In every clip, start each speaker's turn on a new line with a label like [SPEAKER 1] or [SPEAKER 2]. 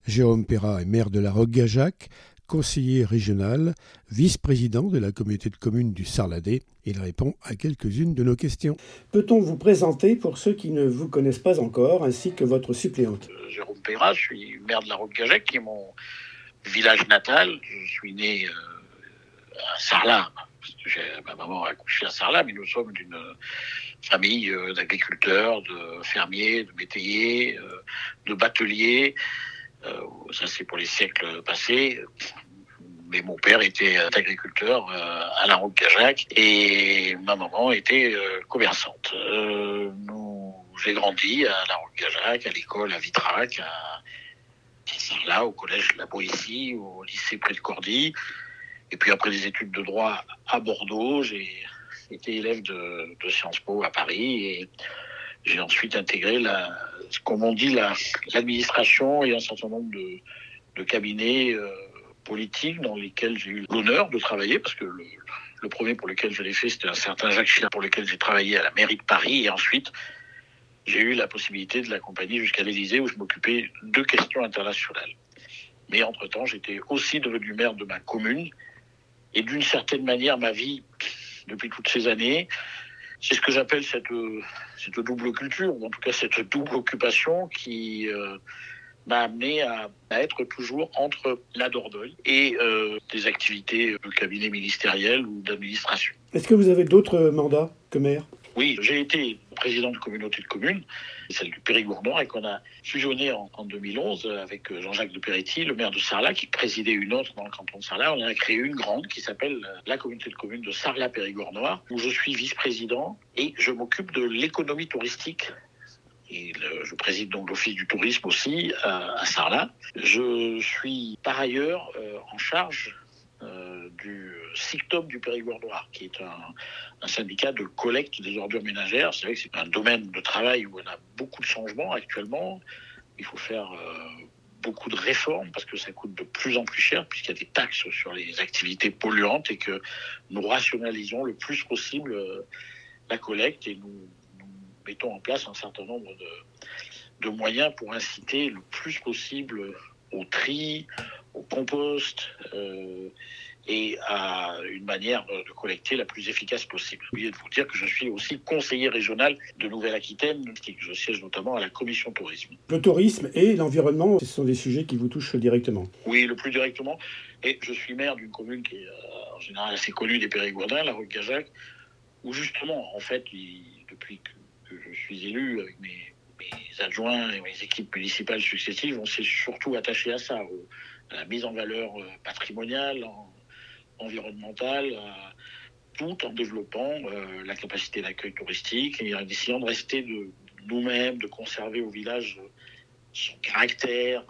[SPEAKER 1] Jérôme Perrat est maire de la Roque-Gageac, conseiller régional, vice-président de la communauté de communes du Sarladais. Il répond à quelques-unes de nos questions. Peut-on vous présenter pour ceux qui ne vous connaissent pas encore, ainsi que votre suppléante ?
[SPEAKER 2] Jérôme Perrat, je suis maire de la Roque-Gageac, qui est mon village natal. Je suis né à Sarlat. Ma maman a accouché à Sarlat, mais nous sommes d'une famille d'agriculteurs, de fermiers, de métayers, de bateliers. Ça, c'est pour les siècles passés. Mais mon père était agriculteur à la Roque-Gageac et ma maman était commerçante. J'ai grandi à la Roque-Gageac, à l'école à Vitrac, à Sarlat, au collège La Boétie, au lycée près de Cordy. Et puis après des études de droit à Bordeaux, j'ai été élève de Sciences Po à Paris et j'ai ensuite intégré l'administration et un certain nombre de cabinets politiques dans lesquels j'ai eu l'honneur de travailler, parce que le premier pour lequel je l'ai fait, c'était un certain Jacques Chirac, pour lequel j'ai travaillé à la mairie de Paris, et ensuite j'ai eu la possibilité de l'accompagner jusqu'à l'Élysée, où je m'occupais de questions internationales. Mais entre-temps, j'étais aussi devenu maire de ma commune, et d'une certaine manière, ma vie, depuis toutes ces années, c'est ce que j'appelle cette double culture, ou en tout cas cette double occupation qui m'a amené à être toujours entre la Dordogne et des activités de cabinet ministériel ou d'administration.
[SPEAKER 1] Est-ce que vous avez d'autres mandats que maire ?
[SPEAKER 2] Oui, j'ai été président de communauté de communes, celle du Périgord-Nord, et qu'on a fusionné en 2011 avec Jean-Jacques de Peretti, le maire de Sarlat, qui présidait une autre dans le canton de Sarlat. On a créé une grande qui s'appelle la communauté de communes de Sarlat-Périgord-Nord, où je suis vice-président et je m'occupe de l'économie touristique. Et je préside donc l'office du tourisme aussi à Sarlat. Je suis par ailleurs en charge du SICTOM du Périgord-Noir, qui est un syndicat de collecte des ordures ménagères. C'est vrai que c'est un domaine de travail où on a beaucoup de changements actuellement. Il faut faire beaucoup de réformes parce que ça coûte de plus en plus cher, puisqu'il y a des taxes sur les activités polluantes, et que nous rationalisons le plus possible la collecte, et nous mettons en place un certain nombre de moyens pour inciter le plus possible au tri, au compost et à une manière de collecter la plus efficace possible. J'ai oublié de vous dire que je suis aussi conseiller régional de Nouvelle-Aquitaine, je siège notamment à la commission tourisme.
[SPEAKER 1] Le tourisme et l'environnement, ce sont des sujets qui vous touchent directement.
[SPEAKER 2] Oui, le plus directement. Et je suis maire d'une commune qui est en général assez connue des Périgourdins, la Roque-Gageac, où justement, en fait, depuis que je suis élu avec mes adjoints et mes équipes municipales successives, on s'est surtout attaché à ça, à la mise en valeur patrimoniale, environnementale, tout en développant la capacité d'accueil touristique et en essayant de rester de nous-mêmes, de conserver au village son caractère,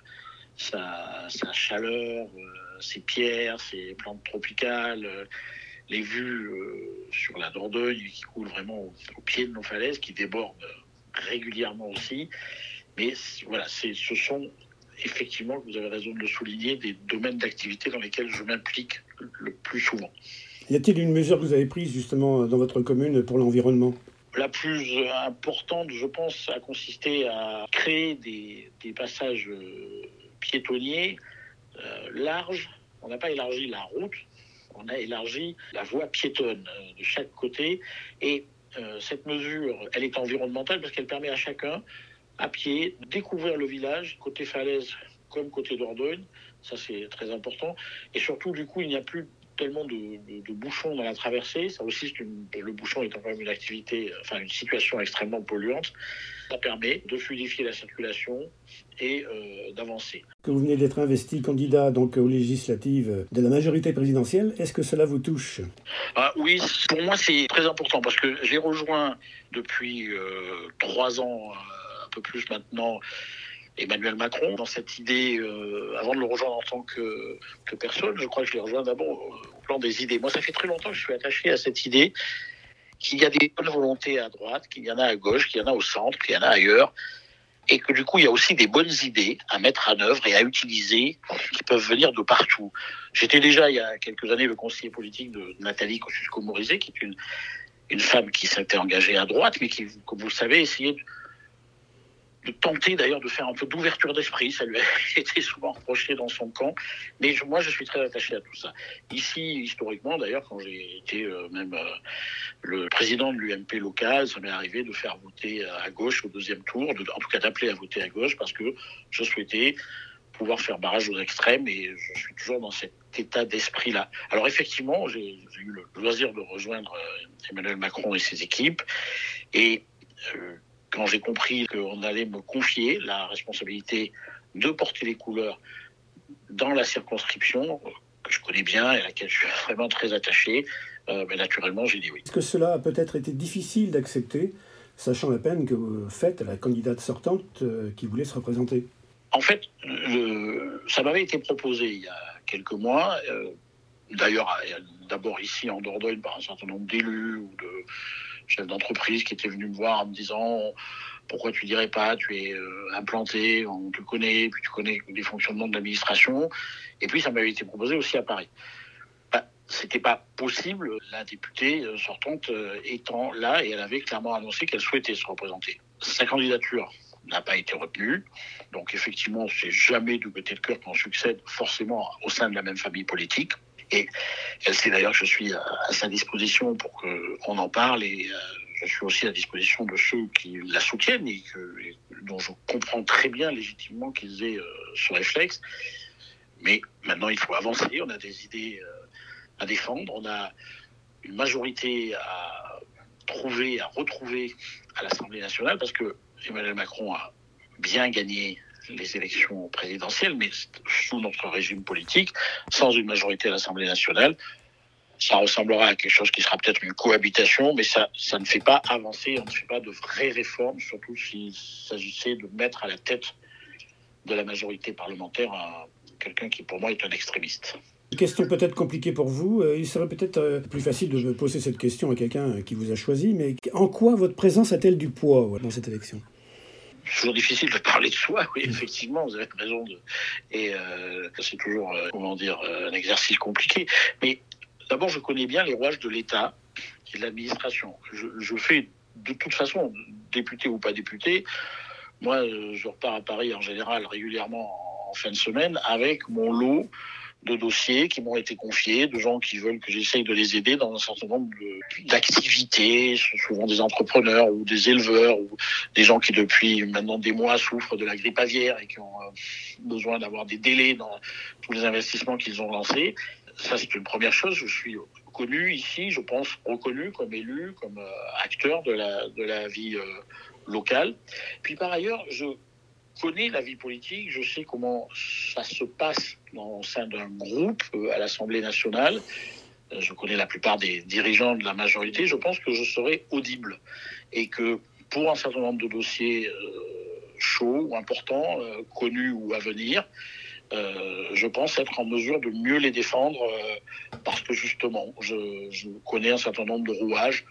[SPEAKER 2] sa chaleur, ses pierres, ses plantes tropicales, les vues sur la Dordogne qui coulent vraiment au pied de nos falaises, qui débordent régulièrement aussi. Mais voilà, ce sont effectivement, vous avez raison de le souligner, des domaines d'activité dans lesquels je m'implique le plus souvent.
[SPEAKER 1] Y a-t-il une mesure que vous avez prise justement dans votre commune pour l'environnement ?
[SPEAKER 2] La plus importante, je pense, a consisté à créer des passages piétonniers larges. On n'a pas élargi la route, on a élargi la voie piétonne de chaque côté. Et cette mesure, elle est environnementale parce qu'elle permet à chacun, à pied, de découvrir le village, côté falaise comme côté Dordogne. Ça, c'est très important. Et surtout, du coup, il n'y a plus tellement de bouchons dans la traversée. Ça aussi, le bouchon étant quand même une situation extrêmement polluante. Ça permet de fluidifier la circulation et d'avancer.
[SPEAKER 1] Que vous venez d'être investi candidat donc aux législatives de la majorité présidentielle, est-ce que cela vous touche ?
[SPEAKER 2] Oui, pour moi c'est très important parce que j'ai rejoint depuis 3 ans, un peu plus maintenant, Emmanuel Macron dans cette idée, avant de le rejoindre en tant que personne. Je crois que je l'ai rejoint d'abord au plan des idées. Moi, ça fait très longtemps que je suis attaché à cette idée qu'il y a des bonnes volontés à droite, qu'il y en a à gauche, qu'il y en a au centre, qu'il y en a ailleurs, et que du coup, il y a aussi des bonnes idées à mettre en œuvre et à utiliser qui peuvent venir de partout. J'étais déjà, il y a quelques années, le conseiller politique de Nathalie Kosciusko-Morizet, qui est une femme qui s'était engagée à droite, mais qui, comme vous le savez, essayait de tenter d'ailleurs de faire un peu d'ouverture d'esprit. Ça lui a été souvent reproché dans son camp. Mais moi, je suis très attaché à tout ça. Ici, historiquement, d'ailleurs, quand j'ai été le président de l'UMP local, ça m'est arrivé de faire voter à gauche au deuxième tour, en tout cas d'appeler à voter à gauche, parce que je souhaitais pouvoir faire barrage aux extrêmes, et je suis toujours dans cet état d'esprit-là. Alors effectivement, j'ai eu le loisir de rejoindre Emmanuel Macron et ses équipes, et quand j'ai compris qu'on allait me confier la responsabilité de porter les couleurs dans la circonscription, que je connais bien et à laquelle je suis vraiment très attaché, naturellement, j'ai dit oui.
[SPEAKER 1] Est-ce que cela a peut-être été difficile d'accepter, sachant la peine que vous faites à la candidate sortante qui voulait se représenter ?
[SPEAKER 2] En fait, ça m'avait été proposé il y a quelques mois, d'ailleurs d'abord ici en Dordogne par un certain nombre d'élus ou de chefs d'entreprise qui étaient venus me voir en me disant « Pourquoi tu dirais pas, tu es implanté, on te connaît, puis tu connais les fonctionnements de l'administration ». Et puis ça m'avait été proposé aussi à Paris. C'était pas possible, la députée sortante étant là, et elle avait clairement annoncé qu'elle souhaitait se représenter. Sa candidature n'a pas été retenue, donc effectivement, c'est jamais du côté de cœur qu'on succède forcément au sein de la même famille politique. Et elle sait d'ailleurs que je suis à sa disposition pour qu'on en parle, et je suis aussi à disposition de ceux qui la soutiennent et dont je comprends très bien légitimement qu'ils aient ce réflexe. Mais maintenant, il faut avancer, on a des idées à défendre, on a une majorité à retrouver à l'Assemblée nationale, parce que Emmanuel Macron a bien gagné les élections présidentielles, mais sous notre régime politique, sans une majorité à l'Assemblée nationale, ça ressemblera à quelque chose qui sera peut-être une cohabitation, mais ça ne fait pas avancer, on ne fait pas de vraies réformes, surtout s'il s'agissait de mettre à la tête de la majorité parlementaire quelqu'un qui, pour moi, est un extrémiste.
[SPEAKER 1] Une question peut-être compliquée pour vous. Il serait peut-être plus facile de poser cette question à quelqu'un qui vous a choisi, mais en quoi votre présence a-t-elle du poids dans cette élection ?
[SPEAKER 2] C'est toujours difficile de parler de soi, oui, effectivement, vous avez raison. Et c'est toujours, un exercice compliqué. Mais d'abord, je connais bien les rouages de l'État et de l'administration. Je fais, de toute façon, député ou pas député, moi, je repars à Paris en général régulièrement en fin de semaine avec mon lot de dossiers qui m'ont été confiés, de gens qui veulent que j'essaye de les aider dans un certain nombre d'activités, souvent des entrepreneurs ou des éleveurs ou des gens qui depuis maintenant des mois souffrent de la grippe aviaire et qui ont besoin d'avoir des délais dans tous les investissements qu'ils ont lancés. Ça, c'est une première chose. Je suis connu ici, je pense reconnu comme élu, comme acteur de la vie locale. Puis par ailleurs, je connais la vie politique, je sais comment ça se passe au sein d'un groupe à l'Assemblée nationale. Je connais la plupart des dirigeants de la majorité. Je pense que je serai audible et que pour un certain nombre de dossiers chauds ou importants, connus ou à venir, je pense être en mesure de mieux les défendre parce que justement, je connais un certain nombre de rouages.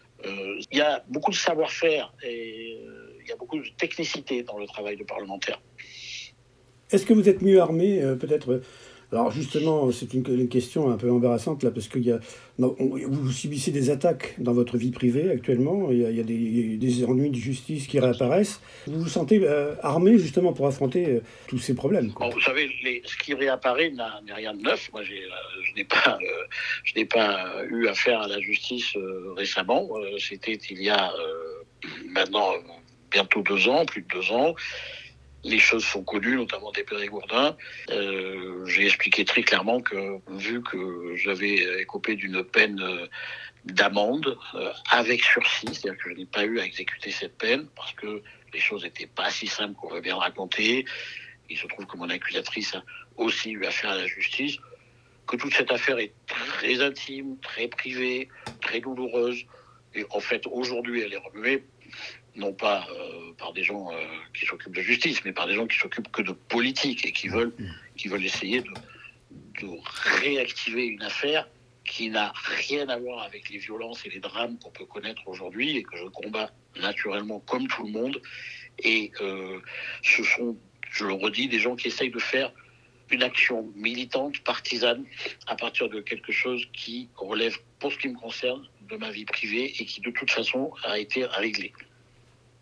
[SPEAKER 2] Il y a beaucoup de savoir-faire et il y a beaucoup de technicité dans le travail de parlementaire.
[SPEAKER 1] Est-ce que vous êtes mieux armé, peut-être ? Alors justement, c'est une question un peu embarrassante là, parce que vous subissez des attaques dans votre vie privée actuellement. Il y a des ennuis de justice qui réapparaissent. Vous vous sentez armé justement pour affronter tous ces problèmes, quoi.
[SPEAKER 2] Bon, vous savez, ce qui réapparaît n'est rien de neuf. Moi, je n'ai pas eu affaire à la justice récemment. C'était il y a maintenant bientôt 2 ans, plus de 2 ans. Les choses sont connues, notamment des Périgourdins. J'ai expliqué très clairement que, vu que j'avais écopé d'une peine d'amende avec sursis, c'est-à-dire que je n'ai pas eu à exécuter cette peine, parce que les choses n'étaient pas si simples qu'on veut bien le raconter. Il se trouve que mon accusatrice a aussi eu affaire à la justice, que toute cette affaire est très intime, très privée, très douloureuse. Et en fait, aujourd'hui, elle est remuée non pas par des gens qui s'occupent de justice, mais par des gens qui s'occupent que de politique et qui veulent essayer de réactiver une affaire qui n'a rien à voir avec les violences et les drames qu'on peut connaître aujourd'hui et que je combats naturellement comme tout le monde. Et ce sont, je le redis, des gens qui essayent de faire une action militante, partisane, à partir de quelque chose qui relève, pour ce qui me concerne, de ma vie privée et qui de toute façon a été réglé.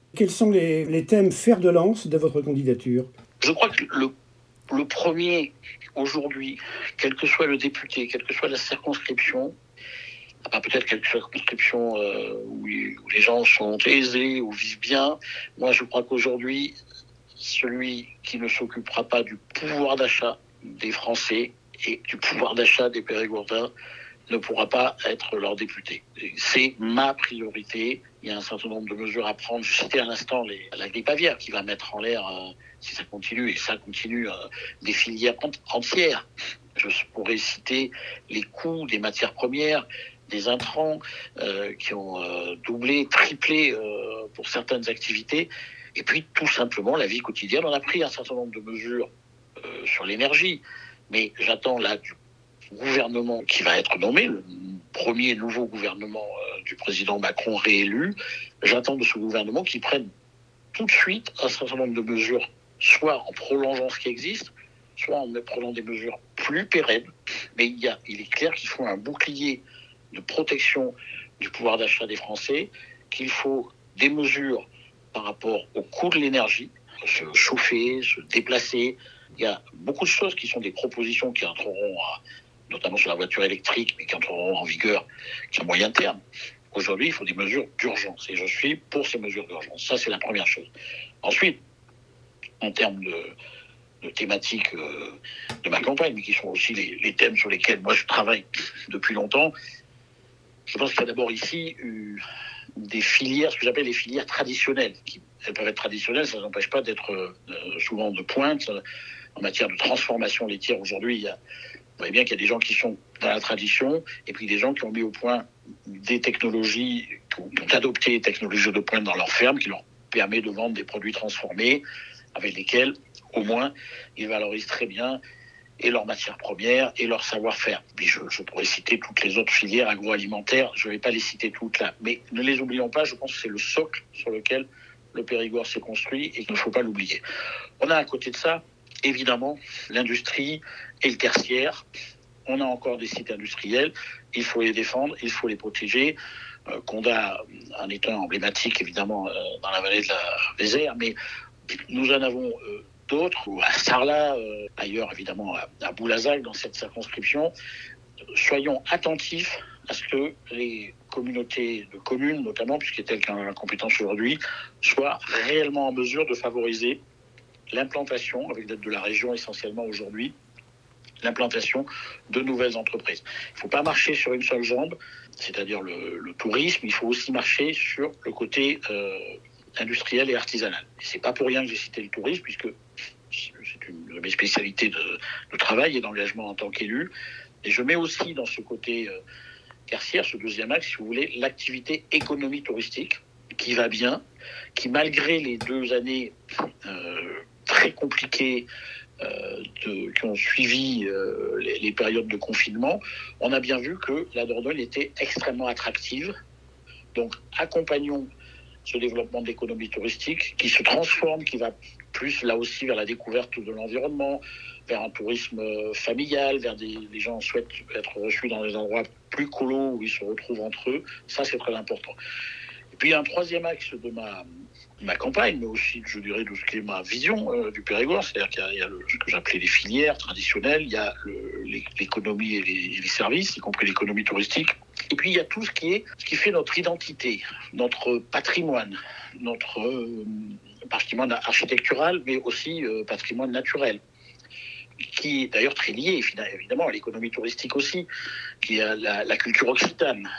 [SPEAKER 1] Quels sont les thèmes fer de lance de votre candidature ?
[SPEAKER 2] Je crois que le premier, aujourd'hui, quel que soit le député, quelle que soit la circonscription, peut-être quelques circonscriptions où les gens sont aisés ou vivent bien, moi je crois qu'aujourd'hui, celui qui ne s'occupera pas du pouvoir d'achat des Français et du pouvoir d'achat des Périgourdins ne pourra pas être leur député. C'est ma priorité. Il y a un certain nombre de mesures à prendre. Je citais à l'instant la grippe aviaire qui va mettre en l'air, si ça continue, et ça continue, des filières entières. Je pourrais citer les coûts des matières premières, des intrants qui ont doublé, triplé pour certaines activités. Et puis, tout simplement, la vie quotidienne. On a pris un certain nombre de mesures sur l'énergie. Mais j'attends là du gouvernement qui va être nommé, le premier nouveau gouvernement du président Macron réélu, j'attends de ce gouvernement qu'il prenne tout de suite un certain nombre de mesures, soit en prolongeant ce qui existe, soit en prenant des mesures plus pérennes. Mais il est clair qu'il faut un bouclier de protection du pouvoir d'achat des Français, qu'il faut des mesures par rapport au coût de l'énergie, se chauffer, se déplacer. Il y a beaucoup de choses qui sont des propositions qui entreront notamment sur la voiture électrique, mais qui entreront en vigueur qu'à moyen terme. Aujourd'hui, il faut des mesures d'urgence, et je suis pour ces mesures d'urgence. Ça, c'est la première chose. Ensuite, en termes de thématiques de ma campagne, mais qui sont aussi les thèmes sur lesquels moi je travaille depuis longtemps, je pense qu'il y a d'abord ici des filières, ce que j'appelle les filières traditionnelles. Elles peuvent être traditionnelles, ça n'empêche pas d'être souvent de pointe. En matière de transformation laitière, aujourd'hui, vous voyez bien qu'il y a des gens qui sont dans la tradition et puis des gens qui ont mis au point des technologies, qui ont adopté des technologies de pointe dans leur ferme, qui leur permet de vendre des produits transformés avec lesquels, au moins, ils valorisent très bien et leurs matières premières et leur savoir-faire. Puis je pourrais citer toutes les autres filières agroalimentaires, je ne vais pas les citer toutes là, mais ne les oublions pas, je pense que c'est le socle sur lequel le Périgord s'est construit et qu'il ne faut pas l'oublier. On a à côté de ça, évidemment, l'industrie et le tertiaire. On a encore des sites industriels, il faut les défendre, il faut les protéger. Condat, un état emblématique, évidemment, dans la vallée de la Vézère, mais nous en avons d'autres, ou à Sarlat, ailleurs, évidemment, à Boulazac, dans cette circonscription. Soyons attentifs à ce que les communautés de communes, notamment, puisqu'il est tel qu'un la compétence aujourd'hui, soient réellement en mesure de favoriser l'implantation, avec l'aide de la région essentiellement aujourd'hui, l'implantation de nouvelles entreprises. Il ne faut pas marcher sur une seule jambe, c'est-à-dire le tourisme, il faut aussi marcher sur le côté industriel et artisanal. Et ce n'est pas pour rien que j'ai cité le tourisme, puisque c'est une de mes spécialités de travail et d'engagement en tant qu'élu. Et je mets aussi dans ce côté tertiaire, ce deuxième axe, si vous voulez, l'activité économie touristique, qui va bien, qui malgré les 2 années très compliquées qui ont suivi les périodes de confinement, on a bien vu que la Dordogne était extrêmement attractive. Donc accompagnons ce développement de l'économie touristique qui se transforme, qui va plus là aussi vers la découverte de l'environnement, vers un tourisme familial, vers les gens souhaitent être reçus dans des endroits plus colos où ils se retrouvent entre eux. Ça, c'est très important. Et puis, il y a un troisième axe de ma campagne, mais aussi, je dirais, de ce qui est ma vision du Périgord. C'est-à-dire qu'il y a ce que j'appelais les filières traditionnelles, il y a l'économie et les services, y compris l'économie touristique. Et puis, il y a tout ce qui fait notre identité, notre patrimoine, notre patrimoine architectural, mais aussi patrimoine naturel, qui est d'ailleurs très lié, évidemment, à l'économie touristique aussi, qui est la culture occitane,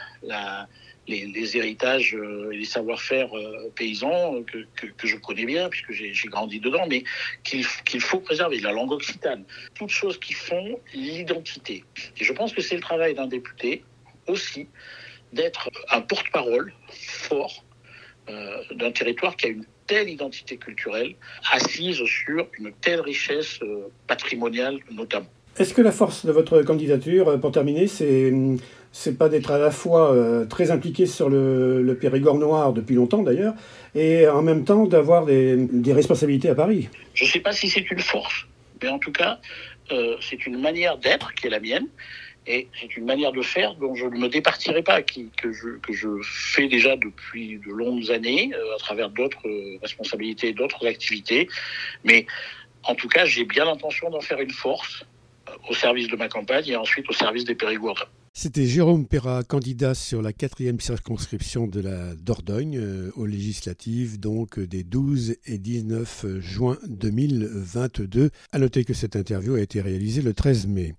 [SPEAKER 2] les héritages et les savoir-faire paysans que je connais bien, puisque j'ai grandi dedans, mais qu'il faut préserver, la langue occitane, toutes choses qui font l'identité. Et je pense que c'est le travail d'un député aussi d'être un porte-parole fort d'un territoire qui a une telle identité culturelle, assise sur une telle richesse patrimoniale notamment.
[SPEAKER 1] Est-ce que la force de votre candidature, pour terminer, c'est pas d'être à la fois très impliqué sur le Périgord noir depuis longtemps d'ailleurs, et en même temps d'avoir des responsabilités à Paris?
[SPEAKER 2] Je ne sais pas si c'est une force, Mais en tout cas, c'est une manière d'être qui est la mienne. Et c'est une manière de faire dont je ne me départirai pas, que je fais déjà depuis de longues années, à travers d'autres responsabilités, d'autres activités. Mais en tout cas, j'ai bien l'intention d'en faire une force au service de ma campagne et ensuite au service des Périgourdins.
[SPEAKER 1] C'était Jérôme Perrat, candidat sur la 4e circonscription de la Dordogne, aux législatives donc des 12 et 19 juin 2022. À noter que cette interview a été réalisée le 13 mai.